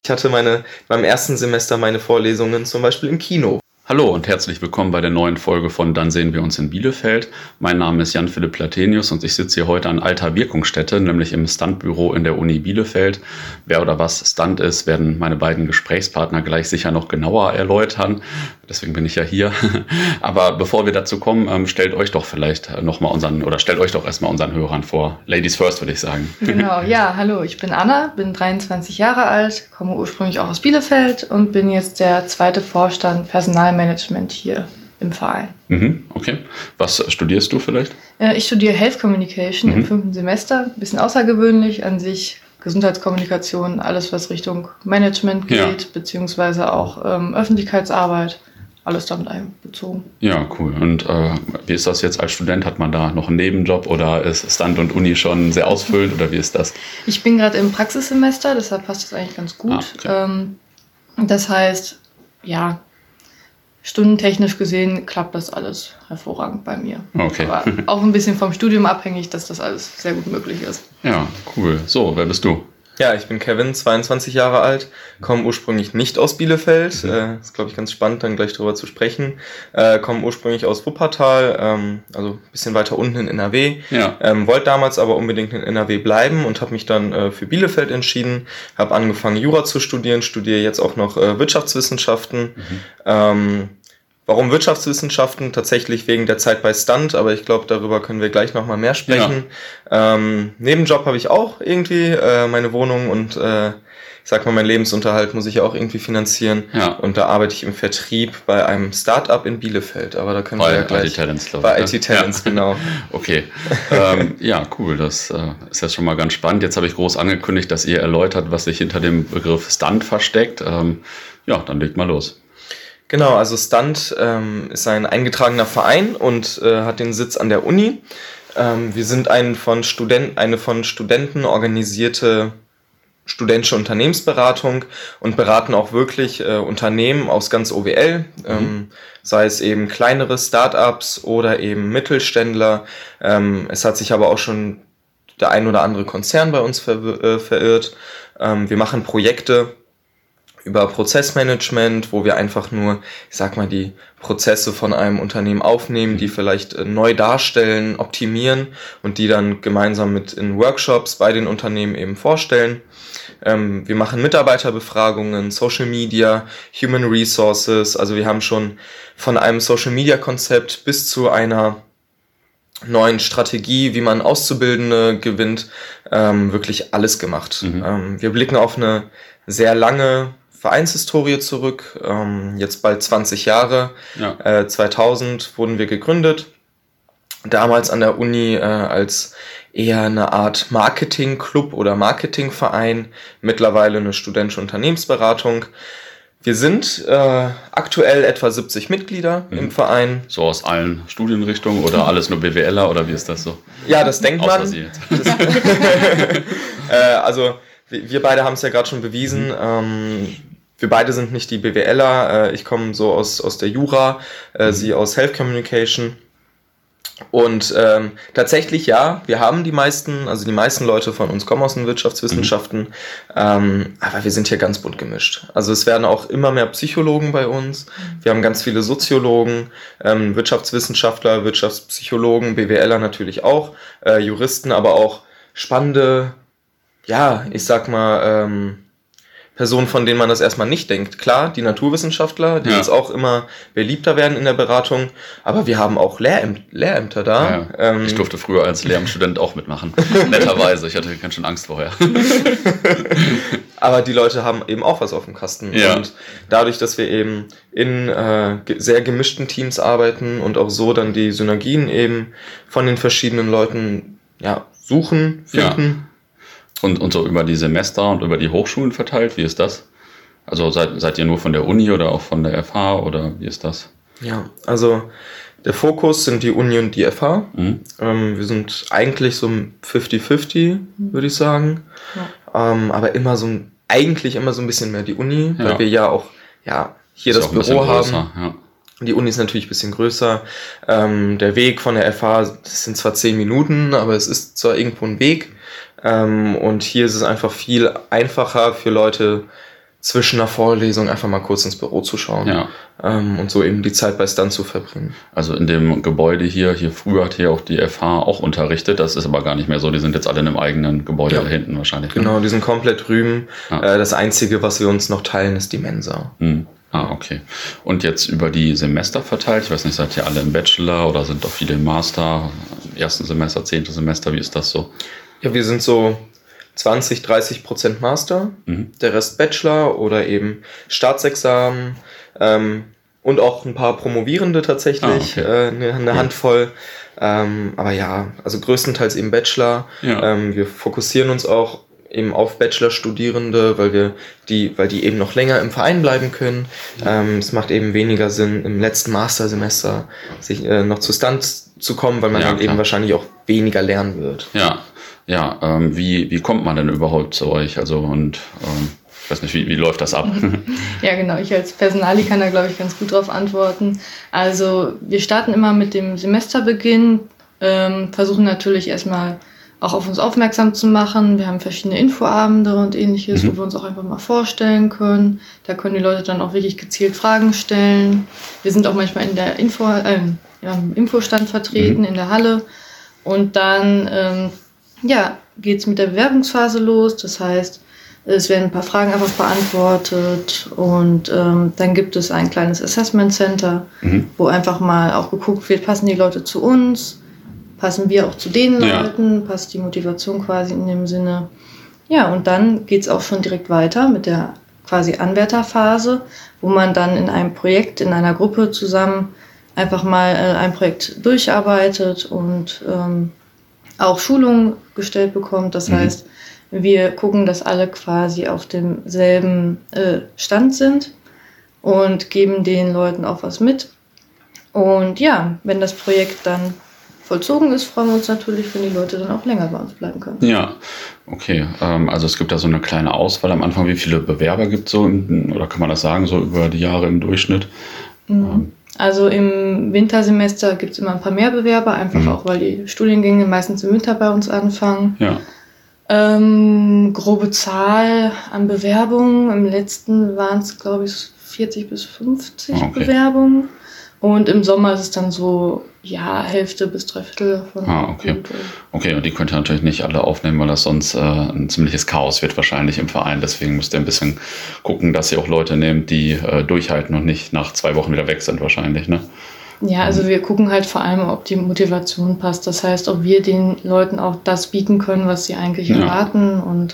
Ich hatte beim ersten Semester meine Vorlesungen zum Beispiel im Kino. Hallo und herzlich willkommen bei der neuen Folge von Dann sehen wir uns in Bielefeld. Mein Name ist Jan-Philipp Platenius und ich sitze hier heute an alter Wirkungsstätte, nämlich im Stuntbüro in der Uni Bielefeld. Wer oder was Stunt ist, werden meine beiden Gesprächspartner gleich sicher noch genauer erläutern. Deswegen bin ich ja hier. Aber bevor wir dazu kommen, stellt euch doch erstmal unseren Hörern vor. Ladies first, würde ich sagen. Genau, ja, hallo, ich bin Anna, bin 23 Jahre alt, komme ursprünglich auch aus Bielefeld und bin jetzt der zweite Vorstand Personalmanagement hier im Verein. Okay. Was studierst du vielleicht? Ich studiere Health Communication im 5. Semester, ein bisschen außergewöhnlich an sich. Gesundheitskommunikation, alles was Richtung Management geht, beziehungsweise auch Öffentlichkeitsarbeit. Alles damit einbezogen. Ja, cool. Und wie ist das jetzt als Student? Hat man da noch einen Nebenjob oder ist Stunt und Uni schon sehr ausfüllend oder wie ist das? Ich bin gerade im Praxissemester, deshalb passt das eigentlich ganz gut. Okay. Das heißt, ja, stundentechnisch gesehen klappt das alles hervorragend bei mir. Okay. Aber auch ein bisschen vom Studium abhängig, dass das alles sehr gut möglich ist. Ja, cool. So, wer bist du? Ja, ich bin Kevin, 22 Jahre alt, komme ursprünglich nicht aus Bielefeld. Ist, glaube ich, ganz spannend, dann gleich darüber zu sprechen. Komme ursprünglich aus Wuppertal, also ein bisschen weiter unten in NRW. Ja. Wollte damals aber unbedingt in NRW bleiben und habe mich dann für Bielefeld entschieden. Habe angefangen, Jura zu studieren, studiere jetzt auch noch Wirtschaftswissenschaften. Warum Wirtschaftswissenschaften? Tatsächlich wegen der Zeit bei Stunt, aber ich glaube, darüber können wir gleich nochmal mehr sprechen. Ja. Nebenjob habe ich auch irgendwie, meine Wohnung und ich sag mal, mein Lebensunterhalt muss ich auch irgendwie finanzieren. Ja. Und da arbeite ich im Vertrieb bei einem Start-up in Bielefeld, aber da können wir ja gleich... IT-Talents, glaube ich. Bei IT-Talents, genau. Okay, ja, cool, das ist jetzt schon mal ganz spannend. Jetzt habe ich groß angekündigt, dass ihr erläutert, was sich hinter dem Begriff Stunt versteckt. Ja, dann legt mal los. Genau, also Stunt ist ein eingetragener Verein und hat den Sitz an der Uni. Wir sind eine von Studenten organisierte studentische Unternehmensberatung und beraten auch wirklich Unternehmen aus ganz OWL, sei es eben kleinere Startups oder eben Mittelständler. Es hat sich aber auch schon der ein oder andere Konzern bei uns verirrt. Wir machen Projekte über Prozessmanagement, wo wir einfach nur, ich sag mal, die Prozesse von einem Unternehmen aufnehmen, die vielleicht neu darstellen, optimieren und die dann gemeinsam in Workshops bei den Unternehmen eben vorstellen. Wir machen Mitarbeiterbefragungen, Social Media, Human Resources, also wir haben schon von einem Social Media Konzept bis zu einer neuen Strategie, wie man Auszubildende gewinnt, wirklich alles gemacht. Wir blicken auf eine sehr lange Vereinshistorie zurück, jetzt bald 20 Jahre. Ja. 2000 wurden wir gegründet, damals an der Uni als eher eine Art Marketing-Club oder Marketingverein, mittlerweile eine studentische Unternehmensberatung. Wir sind aktuell etwa 70 Mitglieder im Verein. So aus allen Studienrichtungen oder alles nur BWLer oder wie ist das so? Ja, das denkt man. Sie jetzt. Also wir beide haben es ja gerade schon bewiesen. Wir beide sind nicht die BWLer. Ich komme so aus der Jura, sie aus Health Communication. Und tatsächlich, ja, wir haben die meisten Leute von uns kommen aus den Wirtschaftswissenschaften, aber wir sind hier ganz bunt gemischt. Also es werden auch immer mehr Psychologen bei uns. Wir haben ganz viele Soziologen, Wirtschaftswissenschaftler, Wirtschaftspsychologen, BWLer natürlich auch, Juristen, aber auch spannende, ja, ich sag mal, Personen, von denen man das erstmal nicht denkt. Klar, die Naturwissenschaftler, die jetzt auch immer beliebter werden in der Beratung, aber wir haben auch Lehrämter da. Ja. Ich durfte früher als Lehramtsstudent auch mitmachen. Netterweise, ich hatte ganz schön Angst vorher. Aber die Leute haben eben auch was auf dem Kasten. Ja. Und dadurch, dass wir eben in sehr gemischten Teams arbeiten und auch so dann die Synergien eben von den verschiedenen Leuten suchen, finden. Ja. Und so über die Semester und über die Hochschulen verteilt, wie ist das? Also seid ihr nur von der Uni oder auch von der FH oder wie ist das? Ja, also der Fokus sind die Uni und die FH. Wir sind eigentlich so 50-50, würde ich sagen. Ja. Aber eigentlich immer so ein bisschen mehr die Uni, weil wir ja auch hier das Büro haben. Ja. Die Uni ist natürlich ein bisschen größer. Der Weg von der FH, das sind zwar 10 Minuten, aber es ist zwar irgendwo ein Weg. Und hier ist es einfach viel einfacher für Leute, zwischen einer Vorlesung einfach mal kurz ins Büro zu schauen und so eben die Zeit bei Stunt zu verbringen. Also in dem Gebäude hier früher hat hier auch die FH auch unterrichtet, das ist aber gar nicht mehr so, die sind jetzt alle in einem eigenen Gebäude da hinten wahrscheinlich. Genau, die sind komplett drüben. Das Einzige, was wir uns noch teilen, ist die Mensa. Okay. Und jetzt über die Semester verteilt, ich weiß nicht, seid ihr alle im Bachelor oder sind doch viele im Master, im ersten Semester, 10. Semester, wie ist das so? Ja, wir sind so 20-30% Master, der Rest Bachelor oder eben Staatsexamen und auch ein paar Promovierende tatsächlich, eine Handvoll. Aber ja, also größtenteils eben Bachelor. Wir fokussieren uns auch eben auf Bachelor-Studierende, weil die eben noch länger im Verein bleiben können. Es macht eben weniger Sinn, im letzten Mastersemester sich noch zu Stunts zu kommen, weil man dann eben wahrscheinlich auch weniger lernen wird. Wie kommt man denn überhaupt zu euch? Also ich weiß nicht, wie läuft das ab? Ja, genau. Ich als Personali kann da, glaube ich, ganz gut drauf antworten. Also wir starten immer mit dem Semesterbeginn, versuchen natürlich erstmal auch auf uns aufmerksam zu machen. Wir haben verschiedene Infoabende und ähnliches, wo wir uns auch einfach mal vorstellen können. Da können die Leute dann auch wirklich gezielt Fragen stellen. Wir sind auch manchmal in der im Infostand vertreten, in der Halle. Und dann geht's mit der Bewerbungsphase los. Das heißt, es werden ein paar Fragen einfach beantwortet und dann gibt es ein kleines Assessment Center, wo einfach mal auch geguckt wird, passen die Leute zu uns, passen wir auch zu den Leuten, passt die Motivation quasi in dem Sinne. Ja, und dann geht's auch schon direkt weiter mit der quasi Anwärterphase, wo man dann in einem Projekt, in einer Gruppe zusammen einfach mal ein Projekt durcharbeitet und auch Schulungen gestellt bekommt. Das heißt, wir gucken, dass alle quasi auf demselben Stand sind und geben den Leuten auch was mit. Und ja, wenn das Projekt dann vollzogen ist, freuen wir uns natürlich, wenn die Leute dann auch länger bei uns bleiben können. Ja, okay. Also es gibt da so eine kleine Auswahl am Anfang. Wie viele Bewerber gibt es so, oder kann man das sagen, so über die Jahre im Durchschnitt? Also im Wintersemester gibt es immer ein paar mehr Bewerber, einfach auch, weil die Studiengänge meistens im Winter bei uns anfangen. Ja. Grobe Zahl an Bewerbungen. Im letzten waren es, glaube ich, 40 bis 50 Bewerbungen. Und im Sommer ist es dann so, Hälfte bis Dreiviertel davon. Okay, und die könnt ihr natürlich nicht alle aufnehmen, weil das sonst ein ziemliches Chaos wird wahrscheinlich im Verein. Deswegen müsst ihr ein bisschen gucken, dass ihr auch Leute nehmt, die durchhalten und nicht nach 2 Wochen wieder weg sind wahrscheinlich, ne? Ja, also wir gucken halt vor allem, ob die Motivation passt. Das heißt, ob wir den Leuten auch das bieten können, was sie eigentlich erwarten und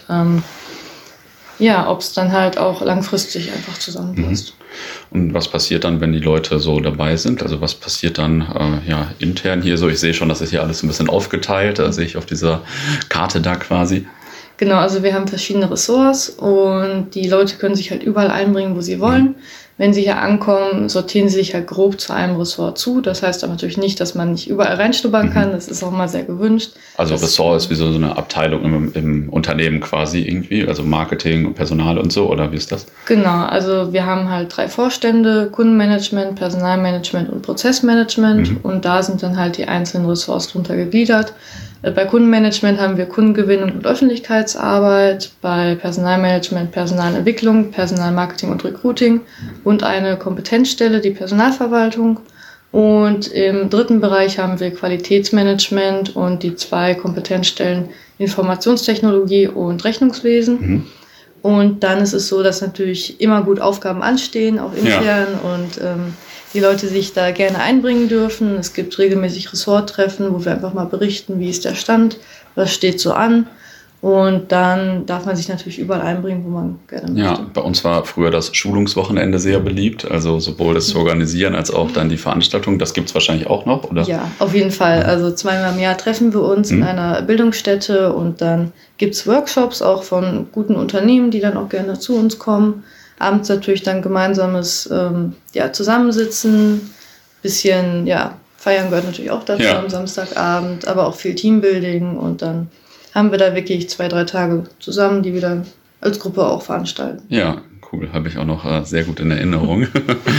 ob es dann halt auch langfristig einfach zusammenpasst. Und was passiert dann, wenn die Leute so dabei sind? Also was passiert dann intern hier so? Ich sehe schon, das ist hier alles ein bisschen aufgeteilt. Da sehe ich auf dieser Karte da quasi. Genau, also wir haben verschiedene Ressorts und die Leute können sich halt überall einbringen, wo sie wollen. Wenn sie hier ankommen, sortieren sie sich halt grob zu einem Ressort zu. Das heißt aber natürlich nicht, dass man nicht überall reinschnuppern kann. Das ist auch mal sehr gewünscht. Also Ressort ist wie so eine Abteilung im Unternehmen quasi irgendwie, also Marketing und Personal und so, oder wie ist das? Genau, also wir haben halt 3 Vorstände, Kundenmanagement, Personalmanagement und Prozessmanagement. Und da sind dann halt die einzelnen Ressorts drunter gegliedert. Bei Kundenmanagement haben wir Kundengewinnung und Öffentlichkeitsarbeit, bei Personalmanagement Personalentwicklung, Personalmarketing und Recruiting und eine Kompetenzstelle, die Personalverwaltung. Und im 3. Bereich haben wir Qualitätsmanagement und die 2 Kompetenzstellen Informationstechnologie und Rechnungswesen. Und dann ist es so, dass natürlich immer gut Aufgaben anstehen, auch intern und die Leute sich da gerne einbringen dürfen. Es gibt regelmäßig Ressorttreffen, wo wir einfach mal berichten, wie ist der Stand, was steht so an. Und dann darf man sich natürlich überall einbringen, wo man gerne möchte. Ja, bei uns war früher das Schulungswochenende sehr beliebt, also sowohl das zu organisieren als auch dann die Veranstaltung. Das gibt es wahrscheinlich auch noch, oder? Ja, auf jeden Fall. Also 2-mal im Jahr treffen wir uns in einer Bildungsstätte und dann gibt es Workshops auch von guten Unternehmen, die dann auch gerne zu uns kommen. Abends natürlich dann gemeinsames Zusammensitzen, bisschen, feiern gehört natürlich auch dazu am Samstagabend, aber auch viel Teambuilding und dann haben wir da wirklich 2-3 Tage zusammen, die wir dann als Gruppe auch veranstalten. Ja, cool, habe ich auch noch sehr gut in Erinnerung.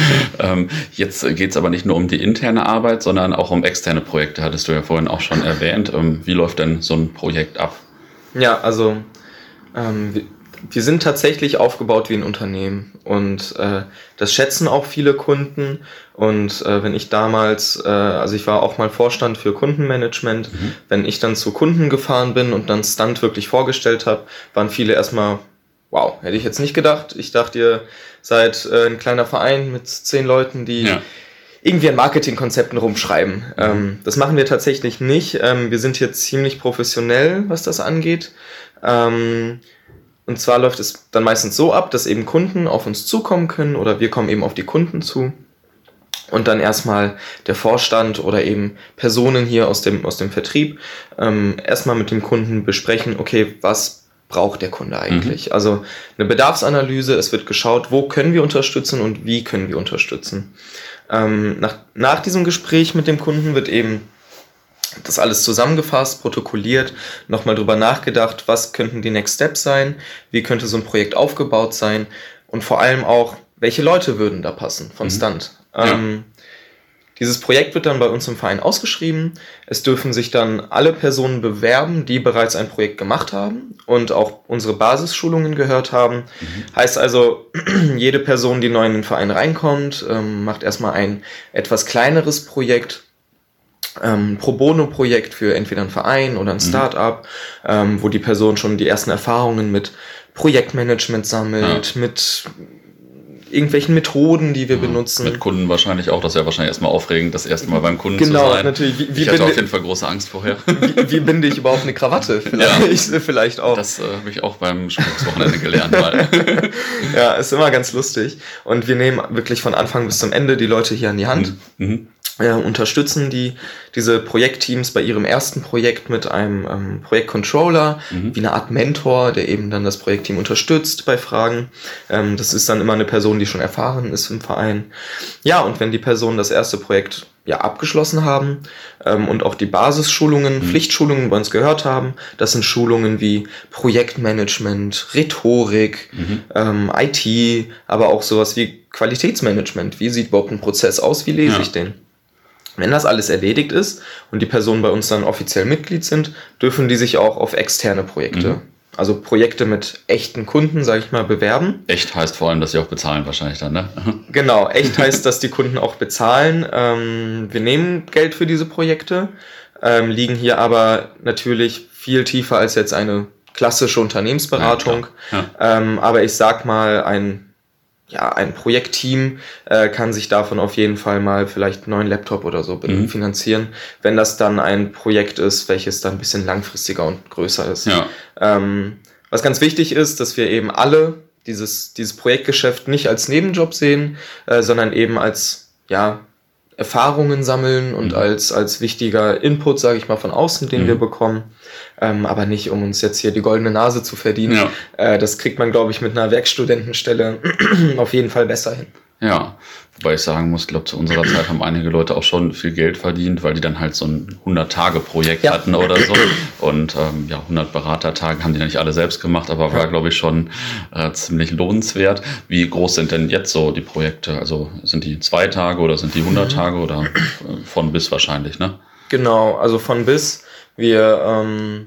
Jetzt geht es aber nicht nur um die interne Arbeit, sondern auch um externe Projekte, hattest du ja vorhin auch schon erwähnt. Wie läuft denn so ein Projekt ab? Ja, also Wir sind tatsächlich aufgebaut wie ein Unternehmen und das schätzen auch viele Kunden. Und wenn ich damals, also ich war auch mal Vorstand für Kundenmanagement, wenn ich dann zu Kunden gefahren bin und dann Stunt wirklich vorgestellt habe, waren viele erstmal, wow, hätte ich jetzt nicht gedacht. Ich dachte, ihr seid ein kleiner Verein mit 10 Leuten, die irgendwie an Marketingkonzepten rumschreiben. Das machen wir tatsächlich nicht. Wir sind hier ziemlich professionell, was das angeht. Und zwar läuft es dann meistens so ab, dass eben Kunden auf uns zukommen können oder wir kommen eben auf die Kunden zu und dann erstmal der Vorstand oder eben Personen hier aus dem Vertrieb erstmal mit dem Kunden besprechen, okay, was braucht der Kunde eigentlich? Also eine Bedarfsanalyse, es wird geschaut, wo können wir unterstützen und wie können wir unterstützen. Nach diesem Gespräch mit dem Kunden wird eben das alles zusammengefasst, protokolliert, nochmal drüber nachgedacht, was könnten die Next Steps sein, wie könnte so ein Projekt aufgebaut sein und vor allem auch, welche Leute würden da passen von Stunt. Dieses Projekt wird dann bei uns im Verein ausgeschrieben. Es dürfen sich dann alle Personen bewerben, die bereits ein Projekt gemacht haben und auch unsere Basisschulungen gehört haben. Heißt also, jede Person, die neu in den Verein reinkommt, macht erstmal ein etwas kleineres Projekt, Pro-Bono-Projekt für entweder einen Verein oder ein Start-up, wo die Person schon die ersten Erfahrungen mit Projektmanagement sammelt, mit irgendwelchen Methoden, die wir benutzen. Mit Kunden wahrscheinlich auch. Das ist ja wahrscheinlich erstmal aufregend, das erste Mal beim Kunden zu sein. Genau, natürlich. Ich hatte auf jeden Fall große Angst vorher. Wie binde ich überhaupt eine Krawatte? Vielleicht auch. Das habe ich auch beim Schulungswochenende gelernt. Mal. Ja, ist immer ganz lustig. Und wir nehmen wirklich von Anfang bis zum Ende die Leute hier an die Hand. Unterstützen diese Projektteams bei ihrem ersten Projekt mit einem Projektcontroller, wie eine Art Mentor, der eben dann das Projektteam unterstützt bei Fragen. Das ist dann immer eine Person, die schon erfahren ist im Verein. Ja, und wenn die Personen das erste Projekt abgeschlossen haben und auch die Basisschulungen, Pflichtschulungen bei uns gehört haben, das sind Schulungen wie Projektmanagement, Rhetorik, IT, aber auch sowas wie Qualitätsmanagement. Wie sieht überhaupt ein Prozess aus? Wie lese ich den? Wenn das alles erledigt ist und die Personen bei uns dann offiziell Mitglied sind, dürfen die sich auch auf externe Projekte, also Projekte mit echten Kunden, sage ich mal, bewerben. Echt heißt vor allem, dass sie auch bezahlen wahrscheinlich dann, ne? Genau, echt heißt, dass die Kunden auch bezahlen. Wir nehmen Geld für diese Projekte, liegen hier aber natürlich viel tiefer als jetzt eine klassische Unternehmensberatung. Aber ich sag mal, ein Projektteam kann sich davon auf jeden Fall mal vielleicht einen neuen Laptop oder so finanzieren, wenn das dann ein Projekt ist, welches dann ein bisschen langfristiger und größer ist. Was ganz wichtig ist, dass wir eben alle dieses Projektgeschäft nicht als Nebenjob sehen, sondern eben als Erfahrungen sammeln und als wichtiger Input, sage ich mal, von außen, den wir bekommen. Aber nicht, um uns jetzt hier die goldene Nase zu verdienen. Das kriegt man, glaube ich, mit einer Werkstudentenstelle auf jeden Fall besser hin. Ja, wobei ich sagen muss, ich glaube, zu unserer Zeit haben einige Leute auch schon viel Geld verdient, weil die dann halt so ein 100-Tage-Projekt hatten oder so. Und 100 Beratertage haben die ja nicht alle selbst gemacht, aber war, glaube ich, schon ziemlich lohnenswert. Wie groß sind denn jetzt so die Projekte? Also sind die 2 Tage oder sind die 100 Tage oder von bis wahrscheinlich, ne? Genau, also von bis. Wir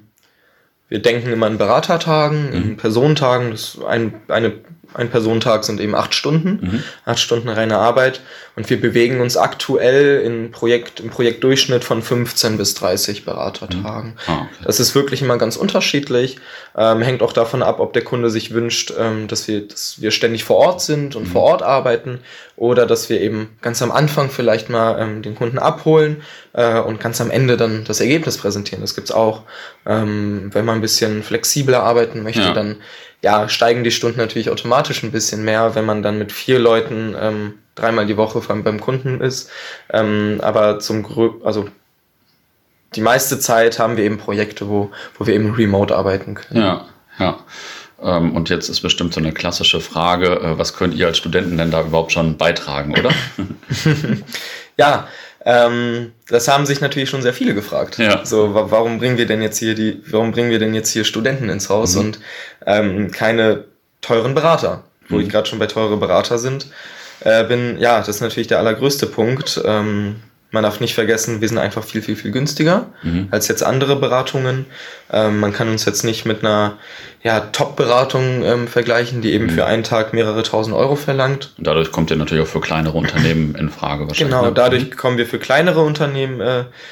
denken immer in Beratertagen, in Personentagen. Ein Personentag sind eben 8 Stunden, 8 Stunden reine Arbeit. Und wir bewegen uns aktuell im Projektdurchschnitt von 15 bis 30 Beratertagen. Das ist wirklich immer ganz unterschiedlich. Hängt auch davon ab, ob der Kunde sich wünscht, dass wir ständig vor Ort sind und vor Ort arbeiten oder dass wir eben ganz am Anfang vielleicht mal den Kunden abholen und ganz am Ende dann das Ergebnis präsentieren. Das gibt's auch. Wenn man ein bisschen flexibler arbeiten möchte, dann steigen die Stunden natürlich automatisch ein bisschen mehr, wenn man dann mit 4 Leuten 3-mal die Woche beim Kunden ist. Aber die meiste Zeit haben wir eben Projekte, wo wir eben remote arbeiten können. Und jetzt ist bestimmt so eine klassische Frage, was könnt ihr als Studenten denn da überhaupt schon beitragen, oder? Das haben sich natürlich schon sehr viele gefragt. So, warum bringen wir denn jetzt hier Studenten ins Haus und keine teuren Berater? Wo ich gerade schon bei teure Berater bin, das ist natürlich der allergrößte Punkt. man darf nicht vergessen, wir sind einfach viel, viel, viel günstiger als jetzt andere Beratungen. Man kann uns jetzt nicht mit einer Top-Beratung vergleichen, die eben für einen Tag mehrere tausend Euro verlangt. Und dadurch kommt ihr natürlich auch für kleinere Unternehmen in Frage wahrscheinlich. Genau, dadurch kommen wir für kleinere Unternehmen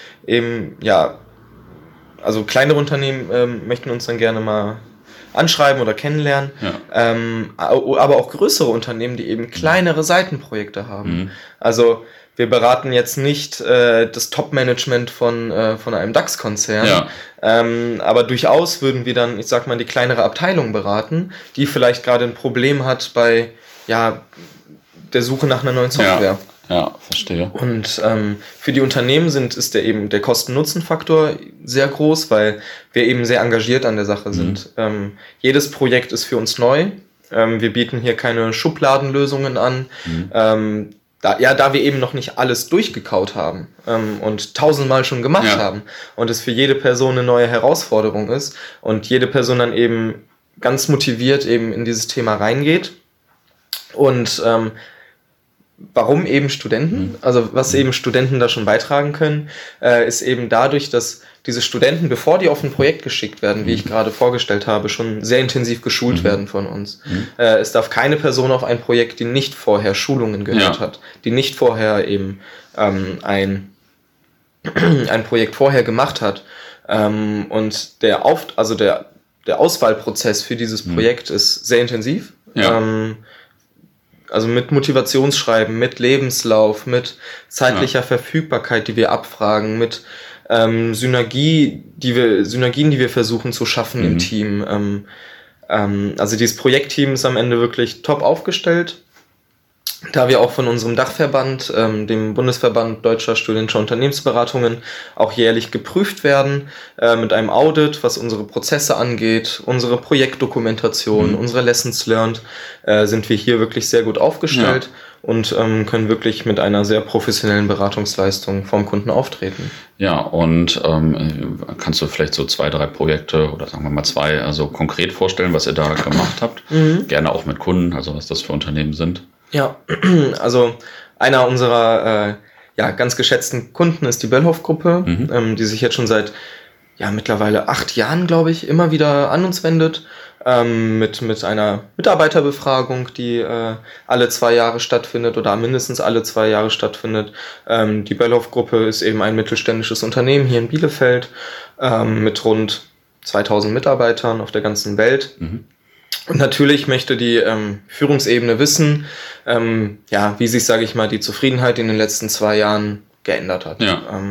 also kleinere Unternehmen möchten uns dann gerne mal anschreiben oder kennenlernen, aber auch größere Unternehmen, die eben kleinere Seitenprojekte haben. Also wir beraten jetzt nicht das Top-Management von einem DAX-Konzern, aber durchaus würden wir dann, ich sag mal, die kleinere Abteilung beraten, die vielleicht gerade ein Problem hat bei der Suche nach einer neuen Software. Ja, verstehe. Und für die Unternehmen ist der Kosten-Nutzen-Faktor sehr groß, weil wir eben sehr engagiert an der Sache sind. Jedes Projekt ist für uns neu. Wir bieten hier keine Schubladenlösungen an. Da wir eben noch nicht alles durchgekaut haben und tausendmal schon gemacht haben und es für jede Person eine neue Herausforderung ist und jede Person dann eben ganz motiviert eben in dieses Thema reingeht. Und warum eben Studenten? Also was eben Studenten da schon beitragen können, ist eben dadurch, dass diese Studenten, bevor die auf ein Projekt geschickt werden, wie ich gerade vorgestellt habe, schon sehr intensiv geschult werden von uns. Es darf keine Person auf ein Projekt, die nicht vorher Schulungen gehört hat, die nicht vorher eben ein Projekt vorher gemacht hat. Und der Auswahlprozess für dieses Projekt ist sehr intensiv. Also mit Motivationsschreiben, mit Lebenslauf, mit zeitlicher Verfügbarkeit, die wir abfragen, mit Synergien, die wir versuchen zu schaffen im Team. Also dieses Projektteam ist am Ende wirklich top aufgestellt, da wir auch von unserem Dachverband, dem Bundesverband Deutscher Studentischer Unternehmensberatungen, auch jährlich geprüft werden mit einem Audit, was unsere Prozesse angeht, unsere Projektdokumentation, unsere Lessons learned, sind wir hier wirklich sehr gut aufgestellt und können wirklich mit einer sehr professionellen Beratungsleistung vorm Kunden auftreten. Ja, und kannst du vielleicht so 2, 3 Projekte oder sagen wir mal 2, also konkret vorstellen, was ihr da gemacht habt? Gerne auch mit Kunden, also was das für Unternehmen sind. Ja, also einer unserer ganz geschätzten Kunden ist die Böllhoff-Gruppe, die sich jetzt schon seit mittlerweile 8 Jahren, glaube ich, immer wieder an uns wendet, mit einer Mitarbeiterbefragung, die alle 2 Jahre stattfindet oder mindestens alle 2 Jahre stattfindet. Die Böllhoff-Gruppe ist eben ein mittelständisches Unternehmen hier in Bielefeld mit rund 2000 Mitarbeitern auf der ganzen Welt. Und natürlich möchte die Führungsebene wissen, wie sich, sage ich mal, die Zufriedenheit in den letzten 2 Jahren geändert hat.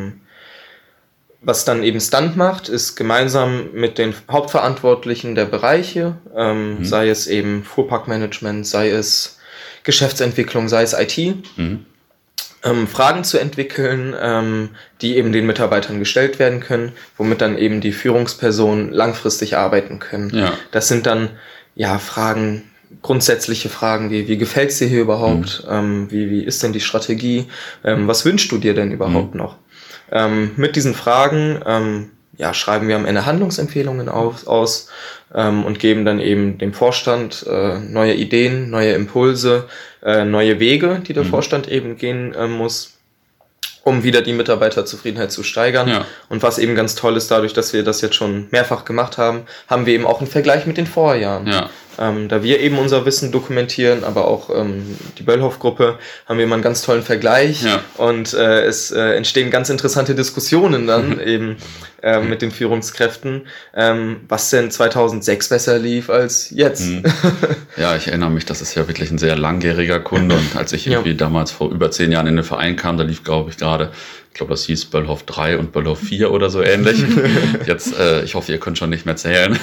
Was dann eben Stunt macht, ist gemeinsam mit den Hauptverantwortlichen der Bereiche, sei es eben Fuhrparkmanagement, sei es Geschäftsentwicklung, sei es IT, Fragen zu entwickeln, die eben den Mitarbeitern gestellt werden können, womit dann eben die Führungspersonen langfristig arbeiten können. Das sind dann Fragen, grundsätzliche Fragen wie gefällt es dir hier überhaupt? Wie ist denn die Strategie? Was wünschst du dir denn überhaupt noch? Mit diesen Fragen schreiben wir am Ende Handlungsempfehlungen aus und geben dann eben dem Vorstand neue Ideen, neue Impulse, neue Wege, die der Vorstand eben gehen muss, um wieder die Mitarbeiterzufriedenheit zu steigern. Und was eben ganz toll ist, dadurch, dass wir das jetzt schon mehrfach gemacht haben, haben wir eben auch einen Vergleich mit den Vorjahren. Da wir eben unser Wissen dokumentieren, aber auch die Böllhoff-Gruppe, haben wir immer einen ganz tollen Vergleich und es entstehen ganz interessante Diskussionen dann eben mit den Führungskräften, was denn 2006 besser lief als jetzt. Ja, ich erinnere mich, das ist ja wirklich ein sehr langjähriger Kunde und als ich irgendwie damals vor über 10 Jahren in den Verein kam, da lief, glaube ich, das hieß Böllhoff 3 und Böllhoff 4 oder so ähnlich. Jetzt, ich hoffe, ihr könnt schon nicht mehr zählen.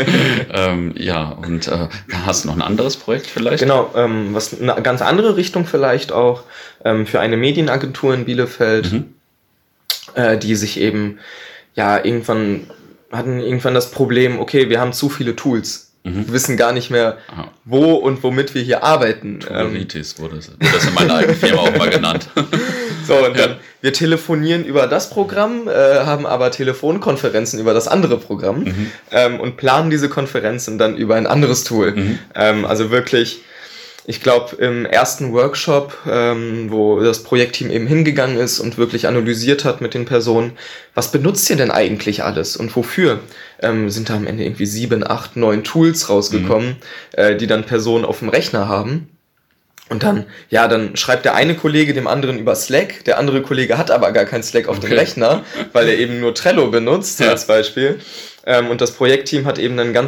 Hast du noch ein anderes Projekt vielleicht? Genau, was eine ganz andere Richtung vielleicht auch, für eine Medienagentur in Bielefeld, die sich eben, irgendwann das Problem, okay, wir haben zu viele Tools. Wir wissen gar nicht mehr, wo und womit wir hier arbeiten. Tooleritis wurde das in meiner alten Firma auch mal genannt. So, und dann, wir telefonieren über das Programm, haben aber Telefonkonferenzen über das andere Programm und planen diese Konferenzen dann über ein anderes Tool. Also wirklich Ich glaube, im ersten Workshop, wo das Projektteam eben hingegangen ist und wirklich analysiert hat mit den Personen, was benutzt ihr denn eigentlich alles und wofür? Sind da am Ende irgendwie 7, 8, 9 Tools rausgekommen, die dann Personen auf dem Rechner haben. Und dann schreibt der eine Kollege dem anderen über Slack, der andere Kollege hat aber gar kein Slack auf dem Rechner, weil er eben nur Trello benutzt als Beispiel. Und das Projektteam hat eben dann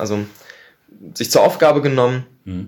sich zur Aufgabe genommen,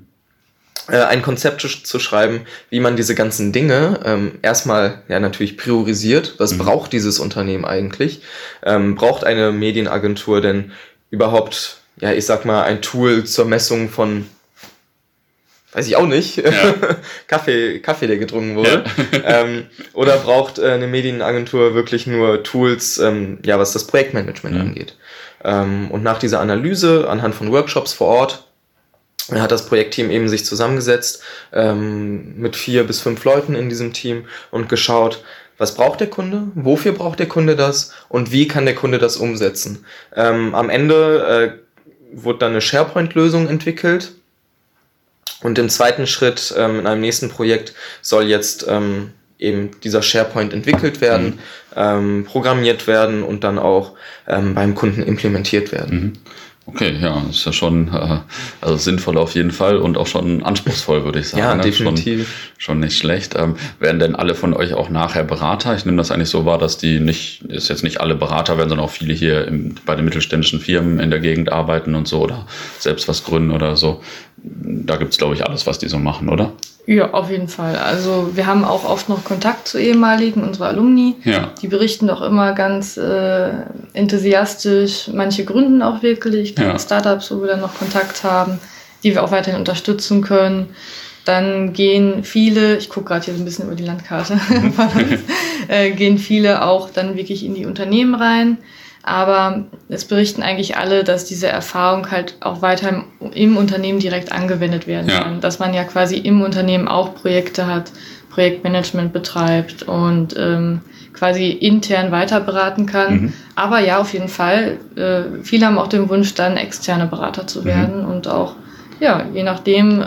ein Konzept zu schreiben, wie man diese ganzen Dinge erstmal natürlich priorisiert. Was braucht dieses Unternehmen eigentlich? Braucht eine Medienagentur denn überhaupt, ein Tool zur Messung von, weiß ich auch nicht, Kaffee, der getrunken wurde? Ja. Oder braucht eine Medienagentur wirklich nur Tools, was das Projektmanagement angeht? Und nach dieser Analyse anhand von Workshops vor Ort hat das Projektteam eben sich zusammengesetzt mit 4 bis 5 Leuten in diesem Team und geschaut, was braucht der Kunde, wofür braucht der Kunde das und wie kann der Kunde das umsetzen. Am Ende wurde dann eine SharePoint-Lösung entwickelt und im zweiten Schritt in einem nächsten Projekt soll jetzt eben dieser SharePoint entwickelt werden, programmiert werden und dann auch beim Kunden implementiert werden. Okay, ja, ist ja schon sinnvoll auf jeden Fall und auch schon anspruchsvoll, würde ich sagen. Ja, definitiv. Schon nicht schlecht. Werden denn alle von euch auch nachher Berater? Ich nehme das eigentlich so wahr, dass jetzt nicht alle Berater werden, sondern auch viele hier bei den mittelständischen Firmen in der Gegend arbeiten und so oder selbst was gründen oder so. Da gibt's, glaube ich, alles, was die so machen, oder? Ja, auf jeden Fall. Also wir haben auch oft noch Kontakt zu ehemaligen, unserer Alumni. Ja. Die berichten doch immer ganz enthusiastisch. Manche gründen auch wirklich Startups, wo wir dann noch Kontakt haben, die wir auch weiterhin unterstützen können. Dann gehen viele, ich gucke gerade hier so ein bisschen über die Landkarte, gehen viele auch dann wirklich in die Unternehmen rein. Aber es berichten eigentlich alle, dass diese Erfahrung halt auch weiter im Unternehmen direkt angewendet werden kann. Dass man ja quasi im Unternehmen auch Projekte hat, Projektmanagement betreibt und quasi intern weiter beraten kann. Aber ja, auf jeden Fall, viele haben auch den Wunsch, dann externe Berater zu werden und auch, je nachdem,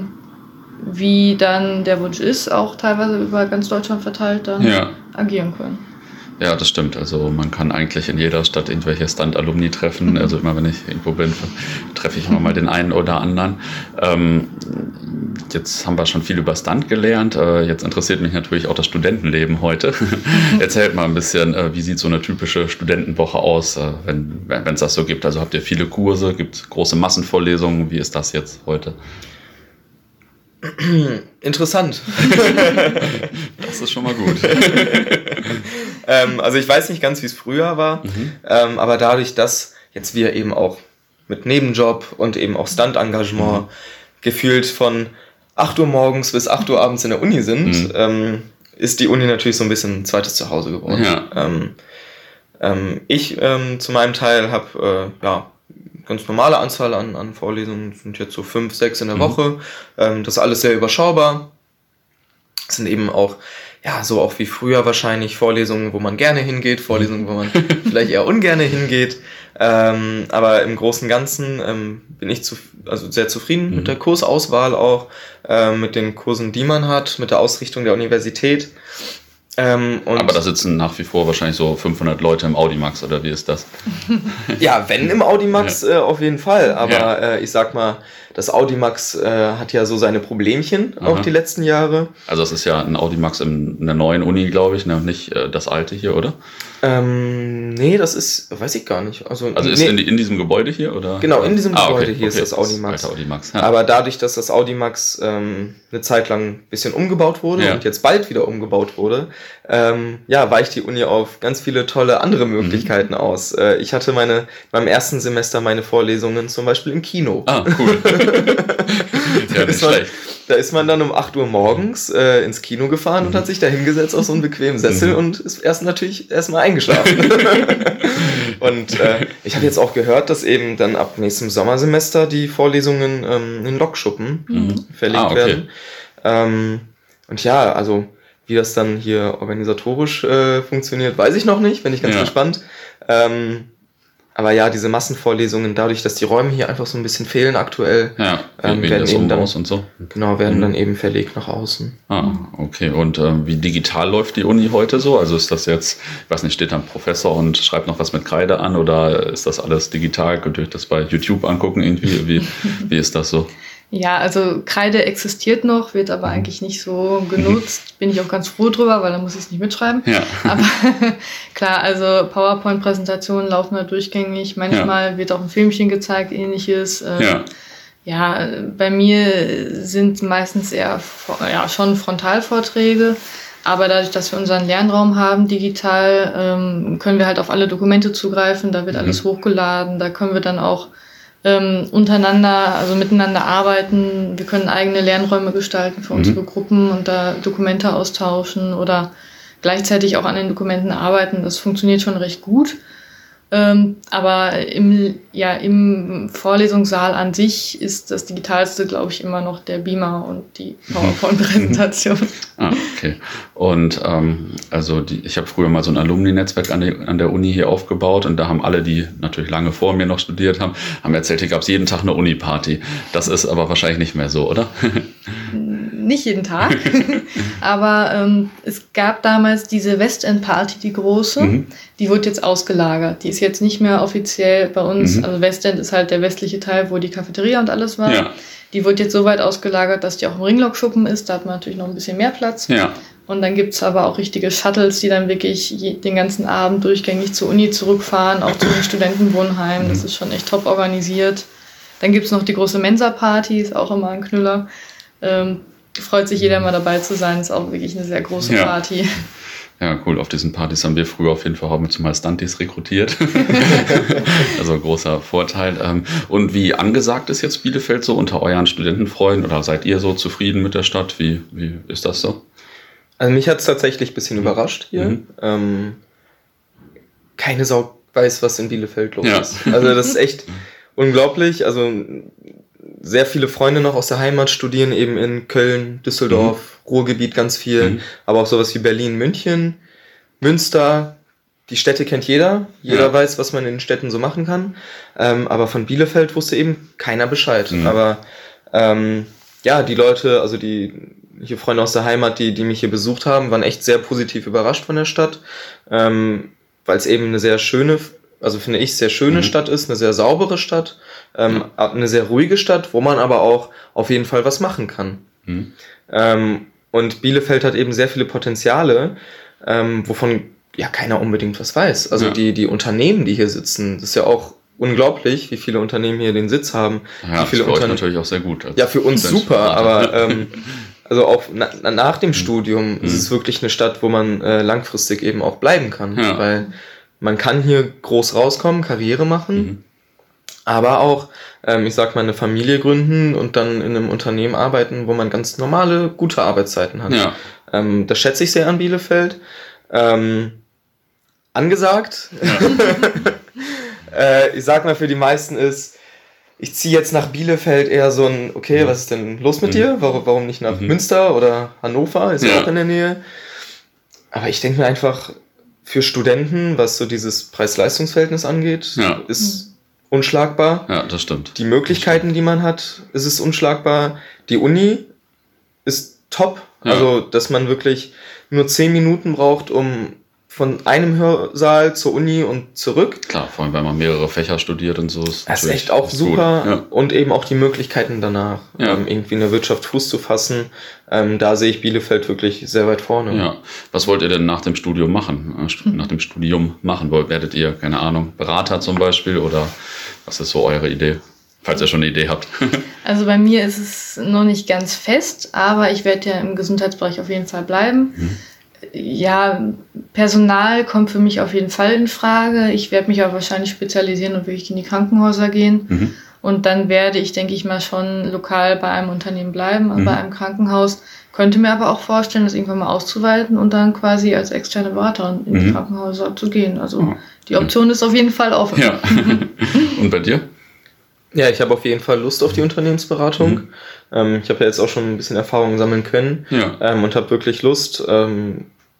wie dann der Wunsch ist, auch teilweise über ganz Deutschland verteilt dann agieren können. Ja, das stimmt. Also man kann eigentlich in jeder Stadt irgendwelche Stand-Alumni treffen. Also immer, wenn ich irgendwo bin, treffe ich immer mal den einen oder anderen. Jetzt haben wir schon viel über Stand gelernt. Jetzt interessiert mich natürlich auch das Studentenleben heute. Erzählt mal ein bisschen, wie sieht so eine typische Studentenwoche aus, wenn es das so gibt. Also habt ihr viele Kurse, gibt es große Massenvorlesungen? Wie ist das jetzt heute? Interessant. Das ist schon mal gut. Also ich weiß nicht ganz, wie es früher war, aber dadurch, dass jetzt wir eben auch mit Nebenjob und eben auch Stunt-Engagement gefühlt von 8 Uhr morgens bis 8 Uhr abends in der Uni sind, ist die Uni natürlich so ein bisschen ein zweites Zuhause geworden. Ja. Ich zu meinem Teil habe ganz normale Anzahl an Vorlesungen, sind jetzt so 5, 6 in der Woche. Das ist alles sehr überschaubar. Das sind eben auch, so auch wie früher wahrscheinlich Vorlesungen, wo man gerne hingeht, Vorlesungen, wo man vielleicht eher ungerne hingeht. Aber im Großen und Ganzen bin ich sehr zufrieden mit der Kursauswahl auch, mit den Kursen, die man hat, mit der Ausrichtung der Universität. Aber da sitzen nach wie vor wahrscheinlich so 500 Leute im Audimax, oder wie ist das? Ja, wenn im Audimax auf jeden Fall. Aber ich sag mal, das Audimax hat ja so seine Problemchen auch die letzten Jahre. Also das ist ja ein Audimax in der neuen Uni, glaube ich, ne? Nicht das alte hier, oder? Nee, das ist, weiß ich gar nicht. Also ist in diesem Gebäude hier, oder? Genau, in diesem Gebäude hier ist das Audimax. Das Audimax. Ja. Aber dadurch, dass das Audimax eine Zeit lang ein bisschen umgebaut wurde und jetzt bald wieder umgebaut wurde, weicht die Uni auf ganz viele tolle andere Möglichkeiten aus. Ich hatte beim ersten Semester meine Vorlesungen zum Beispiel im Kino. Ah, cool. Ja, nicht schlecht. Da ist man dann um 8 Uhr morgens ins Kino gefahren und hat sich da hingesetzt auf so einen bequemen Sessel und ist natürlich erstmal eingeschlafen. Und ich habe jetzt auch gehört, dass eben dann ab nächstem Sommersemester die Vorlesungen in Lokschuppen verlegt werden. Und also wie das dann hier organisatorisch funktioniert, weiß ich noch nicht, bin ich ganz gespannt. Aber ja, diese Massenvorlesungen, dadurch, dass die Räume hier einfach so ein bisschen fehlen aktuell, werden eben dann, und so. Genau, werden dann eben verlegt nach außen. Ah, okay. Und wie digital läuft die Uni heute so? Also ist das jetzt, ich weiß nicht, steht da ein Professor und schreibt noch was mit Kreide an oder ist das alles digital? Könnt ihr euch das bei YouTube angucken irgendwie? Wie ist das so? Ja, also Kreide existiert noch, wird aber eigentlich nicht so genutzt. Bin ich auch ganz froh drüber, weil dann muss ich es nicht mitschreiben. Ja. Aber klar, also PowerPoint-Präsentationen laufen da durchgängig. Manchmal wird auch ein Filmchen gezeigt, ähnliches. Ja, bei mir sind meistens eher schon Frontalvorträge. Aber dadurch, dass wir unseren Lernraum haben digital, können wir halt auf alle Dokumente zugreifen. Da wird alles hochgeladen. Da können wir dann auch untereinander, also miteinander arbeiten. Wir können eigene Lernräume gestalten für unsere Gruppen und da Dokumente austauschen oder gleichzeitig auch an den Dokumenten arbeiten. Das funktioniert schon recht gut. Aber im Vorlesungssaal an sich ist das Digitalste, glaube ich, immer noch der Beamer und die PowerPoint-Präsentation. Okay. Und ich habe früher mal so ein Alumni-Netzwerk an der Uni hier aufgebaut und da haben alle, die natürlich lange vor mir noch studiert haben erzählt, hier gab es jeden Tag eine Uni-Party. Das ist aber wahrscheinlich nicht mehr so, oder? Nicht jeden Tag, aber es gab damals diese Westend-Party, die große, die wurde jetzt ausgelagert. Die ist jetzt nicht mehr offiziell bei uns, also Westend ist halt der westliche Teil, wo die Cafeteria und alles war. Ja. Die wird jetzt so weit ausgelagert, dass die auch im Ringlockschuppen ist, da hat man natürlich noch ein bisschen mehr Platz. Ja. Und dann gibt's aber auch richtige Shuttles, die dann wirklich den ganzen Abend durchgängig zur Uni zurückfahren, auch zu den Studentenwohnheimen, das ist schon echt top organisiert. Dann gibt's noch die große Mensa-Party, ist auch immer ein Knüller. Freut sich jeder mal dabei zu sein, ist auch wirklich eine sehr große Party. Ja, cool. Auf diesen Partys haben wir früher auf jeden Fall auch mit mal Stunties rekrutiert. Also großer Vorteil. Und wie angesagt ist jetzt Bielefeld so unter euren Studentenfreunden oder seid ihr so zufrieden mit der Stadt? Wie ist das so? Also mich hat es tatsächlich ein bisschen überrascht hier. Keine Sau weiß, was in Bielefeld los ist. Also das ist echt unglaublich. Also sehr viele Freunde noch aus der Heimat studieren eben in Köln, Düsseldorf, Ruhrgebiet ganz viel, aber auch sowas wie Berlin, München, Münster. Die Städte kennt jeder. Jeder weiß, was man in den Städten so machen kann. Aber von Bielefeld wusste eben keiner Bescheid. Aber die Leute, also die hier Freunde aus der Heimat, die mich hier besucht haben, waren echt sehr positiv überrascht von der Stadt, weil es eben eine sehr schöne, also finde ich, sehr schöne Stadt ist, eine sehr saubere Stadt, eine sehr ruhige Stadt, wo man aber auch auf jeden Fall was machen kann. Und Bielefeld hat eben sehr viele Potenziale, wovon ja keiner unbedingt was weiß. Also die Unternehmen, die hier sitzen, das ist ja auch unglaublich, wie viele Unternehmen hier den Sitz haben. Ja, wie viele das ist natürlich auch sehr gut. Ja, für uns super, aber also auch nach dem Studium ist es wirklich eine Stadt, wo man langfristig eben auch bleiben kann, weil man kann hier groß rauskommen, Karriere machen, aber auch, ich sag mal, eine Familie gründen und dann in einem Unternehmen arbeiten, wo man ganz normale, gute Arbeitszeiten hat. Ja. Das schätze ich sehr an Bielefeld. Angesagt. Ja. Ich sag mal, für die meisten ist, ich ziehe jetzt nach Bielefeld eher so ein, okay, was ist denn los mit dir? Warum nicht nach Münster oder Hannover? Ist ja auch in der Nähe. Aber ich denke mir einfach, für Studenten, was so dieses Preis-Leistungs-Verhältnis angeht, ist unschlagbar. Ja, das stimmt. Die Möglichkeiten, die man hat, ist es unschlagbar. Die Uni ist top. Ja. Also, dass man wirklich nur 10 Minuten braucht, um von einem Hörsaal zur Uni und zurück. Klar, vor allem, wenn man mehrere Fächer studiert und so. Das ist echt auch super. Ja. Und eben auch die Möglichkeiten danach, irgendwie in der Wirtschaft Fuß zu fassen. Da sehe ich Bielefeld wirklich sehr weit vorne. Ja. Was wollt ihr denn nach dem Studium machen? Nach dem Studium machen? Werdet ihr, keine Ahnung, Berater zum Beispiel? Oder was ist so eure Idee? Falls ihr schon eine Idee habt. Also bei mir ist es noch nicht ganz fest, aber ich werde ja im Gesundheitsbereich auf jeden Fall bleiben. Ja, Personal kommt für mich auf jeden Fall in Frage. Ich werde mich aber wahrscheinlich spezialisieren und wirklich in die Krankenhäuser gehen. Und dann werde ich, denke ich mal, schon lokal bei einem Unternehmen bleiben, bei einem Krankenhaus. Könnte mir aber auch vorstellen, das irgendwann mal auszuweiten und dann quasi als externe Beraterin in die Krankenhäuser zu gehen. Also die Option ist auf jeden Fall offen. Ja. Und bei dir? Ja, ich habe auf jeden Fall Lust auf die Unternehmensberatung. Ich habe ja jetzt auch schon ein bisschen Erfahrung sammeln können und habe wirklich Lust,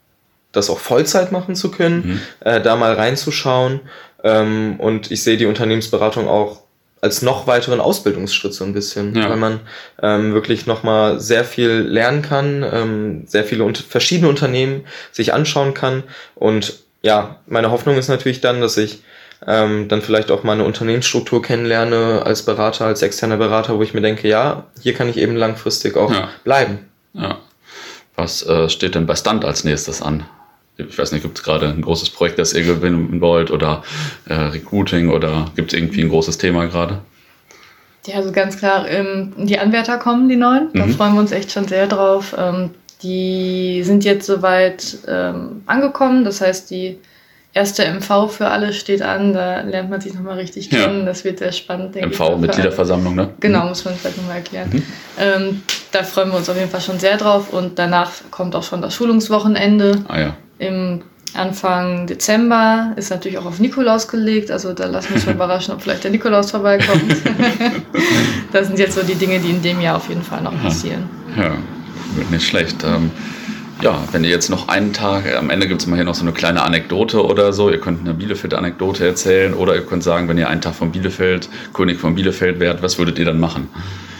das auch Vollzeit machen zu können, da mal reinzuschauen. Und ich sehe die Unternehmensberatung auch als noch weiteren Ausbildungsschritt so ein bisschen, weil man wirklich nochmal sehr viel lernen kann, sehr viele verschiedene Unternehmen sich anschauen kann. Und ja, meine Hoffnung ist natürlich dann, dass ich dann vielleicht auch mal eine Unternehmensstruktur kennenlerne als Berater, als externer Berater, wo ich mir denke, ja, hier kann ich eben langfristig auch bleiben. Ja. Was steht denn bei Stunt als nächstes an? Ich weiß nicht, gibt es gerade ein großes Projekt, das ihr gewinnen wollt oder Recruiting oder gibt es irgendwie ein großes Thema gerade? Ja, also ganz klar, die Anwärter kommen, die neuen. Da freuen wir uns echt schon sehr drauf. Die sind jetzt soweit angekommen. Das heißt, die erste MV für alle steht an. Da lernt man sich nochmal richtig kennen. Das wird sehr spannend, denke ich. MV, Mitgliederversammlung, ne? Genau, muss man vielleicht nochmal erklären. Da freuen wir uns auf jeden Fall schon sehr drauf. Und danach kommt auch schon das Schulungswochenende. Im Anfang Dezember ist natürlich auch auf Nikolaus gelegt, also da lassen wir uns mal überraschen, ob vielleicht der Nikolaus vorbeikommt. Das sind jetzt so die Dinge, die in dem Jahr auf jeden Fall noch passieren. Ja, nicht schlecht. Wenn ihr jetzt noch einen Tag, am Ende gibt es mal hier noch so eine kleine Anekdote oder so, ihr könnt eine Bielefeld-Anekdote erzählen oder ihr könnt sagen, wenn ihr einen Tag von Bielefeld, König von Bielefeld wärt, was würdet ihr dann machen?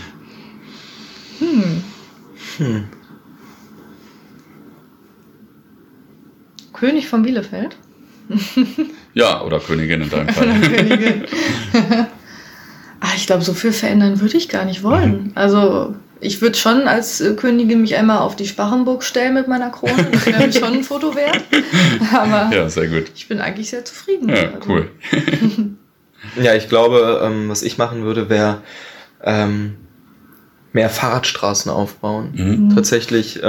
König von Bielefeld? Ja, oder Königin in deinem Fall. Königin. Ich glaube, so viel verändern würde ich gar nicht wollen. Also ich würde schon als Königin mich einmal auf die Sparrenburg stellen mit meiner Krone. Das wäre schon ein Foto wert. Aber ja, sehr gut. Ich bin eigentlich sehr zufrieden. Ja, cool. Ja, ich glaube, was ich machen würde, wäre mehr Fahrradstraßen aufbauen. Tatsächlich,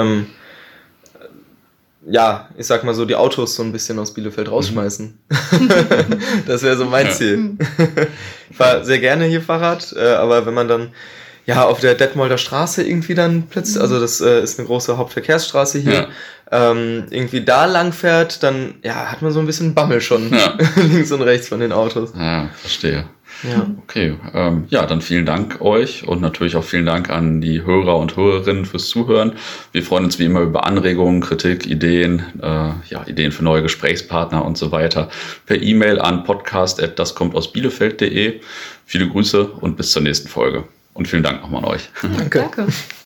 ich sag mal so, die Autos so ein bisschen aus Bielefeld rausschmeißen. Das wäre so mein Ziel. Ich fahre sehr gerne hier Fahrrad, aber wenn man dann auf der Detmolder Straße irgendwie dann plötzlich, also das ist eine große Hauptverkehrsstraße hier, irgendwie da lang fährt, dann hat man so ein bisschen Bammel schon links und rechts von den Autos. Ja, verstehe. Ja. Okay, dann vielen Dank euch und natürlich auch vielen Dank an die Hörer und Hörerinnen fürs Zuhören. Wir freuen uns wie immer über Anregungen, Kritik, Ideen, Ideen für neue Gesprächspartner und so weiter per E-Mail an podcast@daskommtausbielefeld.de. Viele Grüße und bis zur nächsten Folge. Und vielen Dank nochmal an euch. Danke.